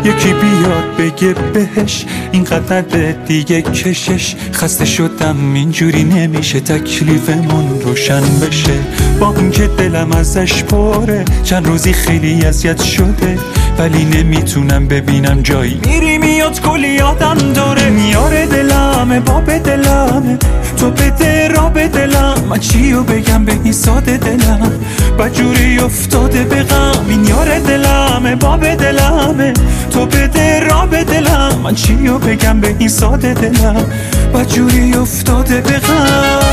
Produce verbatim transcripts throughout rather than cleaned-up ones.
یکی بیاد بگه بهش اینقدر دیگه کشش. خسته شدم اینجوری نمیشه تکلیفمون روشن بشه. با اینکه دلم ازش پره چند روزی خیلی اذیت شده، ولی نمیتونم ببینم جایی میری میاد کلی یادم داره. میاره دلمه باب دلمه تو بده را به دلم، من چیو بگم به این ساده دلم بجوری افتاده به غم. این یار دلمه باب دلمه تو بده را به دلم، من چیو بگم به این ساده دلم بجوری افتاده به غم.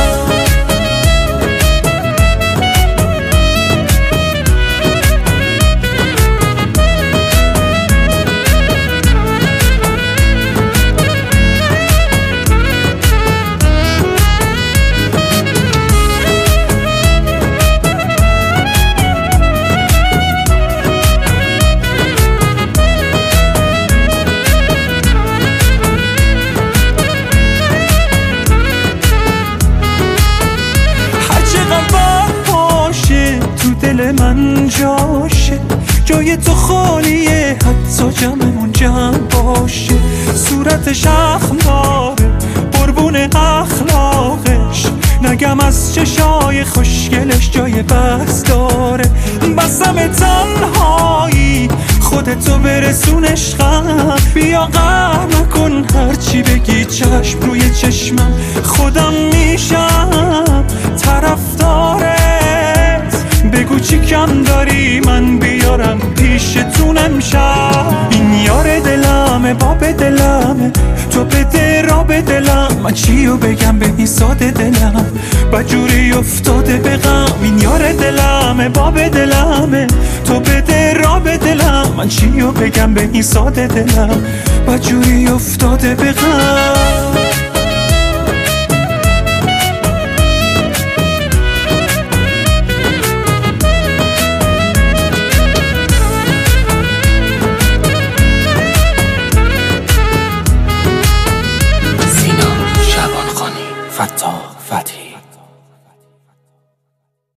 دل من جاشه جای تو خالیه، حتی جمعمون جمع باشه. صورتش اخم داره قربون اخلاقش، نگم از چشای خوشگلش جای بس داره. بسم تنهایی خودتو برسون عشقم، بیا غم نکن هرچی بگی چشم روی چشمم. خودم میشم طرفدارت، بگو چی کم داری من بیارم پیشتون امشب. این یار دلمه باب دلمه تو بده را به دلم، من چیو بگم به این ساده دلم بجوری افتاده به غم. این یار دلمه باب دلمه تو بده را به دلم، من چیو بگم به این ساده دلم بجوری افتاده به غم.